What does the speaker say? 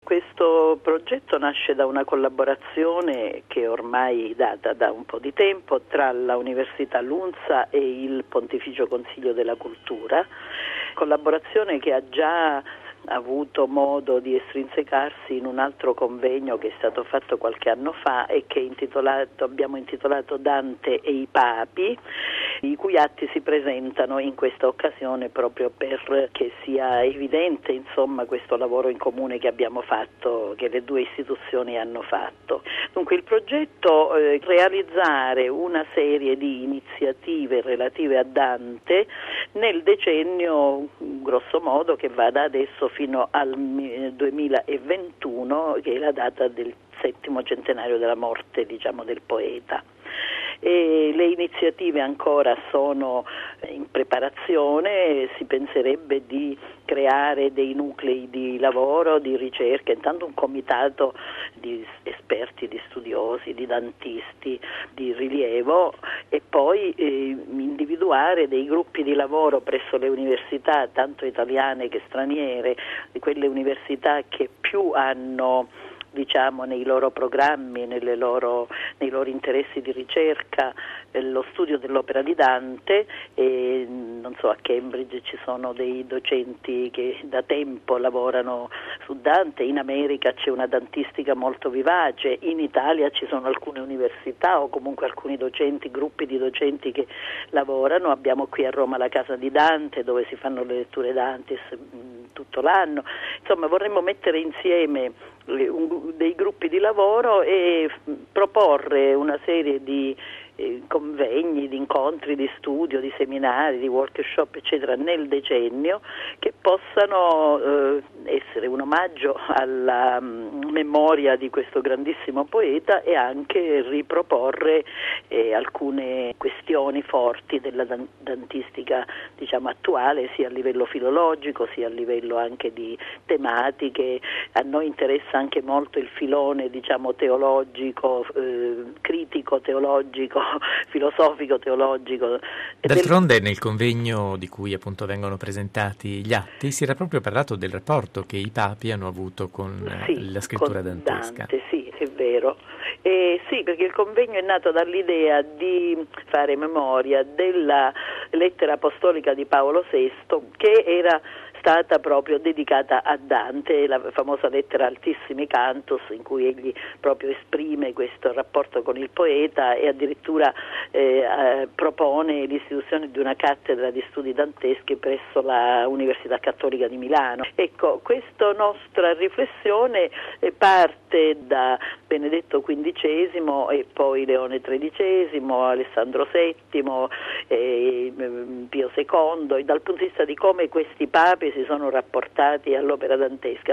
Questo progetto nasce da una collaborazione che ormai data da un po' di tempo tra la Università Lunza e il Pontificio Consiglio della Cultura, collaborazione che ha già avuto modo di estrinsecarsi in un altro convegno che è stato fatto qualche anno fa e che abbiamo intitolato Dante e i Papi, i cui atti si presentano in questa occasione proprio perché sia evidente questo lavoro in comune che abbiamo fatto, che le due istituzioni hanno fatto. Dunque il progetto è realizzare una serie di iniziative relative a Dante nel decennio grosso modo che va da adesso fino al 2021, che è la data del 7° centenario della morte, del poeta. E le iniziative ancora sono in preparazione, si penserebbe di creare dei nuclei di lavoro, di ricerca, intanto un comitato di esperti, di studiosi, di dantisti di rilievo e poi individuare dei gruppi di lavoro presso le università, tanto italiane che straniere, di quelle università che più hanno nei loro programmi, nei loro interessi di ricerca, lo studio dell'opera di Dante. E a Cambridge ci sono dei docenti che da tempo lavorano su Dante, in America c'è una dantistica molto vivace, in Italia ci sono alcune università o comunque alcuni docenti, gruppi di docenti che lavorano. Abbiamo qui a Roma la Casa di Dante dove si fanno le letture Dantis tutto l'anno. Vorremmo mettere insieme dei gruppi di lavoro e proporre una serie di convegni, di incontri, di studio, di seminari, di workshop eccetera nel decennio che possano essere un omaggio alla memoria di questo grandissimo poeta e anche riproporre alcune questioni forti della dantistica attuale, sia a livello filologico sia a livello anche di tematiche. A noi interessa anche molto il filone teologico, critico teologico, filosofico teologico. D'altronde nel convegno di cui appunto vengono presentati gli atti si era proprio parlato del rapporto che i papi hanno avuto con la scrittura dantesca. Dante, sì, è vero. Sì, perché il convegno è nato dall'idea di fare memoria della lettera apostolica di Paolo VI che era stata proprio dedicata a Dante, la famosa lettera Altissimi Cantus, in cui egli proprio esprime questo rapporto con il poeta e addirittura propone l'istituzione di una cattedra di studi danteschi presso la Università Cattolica di Milano. Ecco, questa nostra riflessione parte da Benedetto XV e poi Leone XIII, Alessandro VII, Pio II, e dal punto di vista di come questi papi si sono rapportati all'opera dantesca.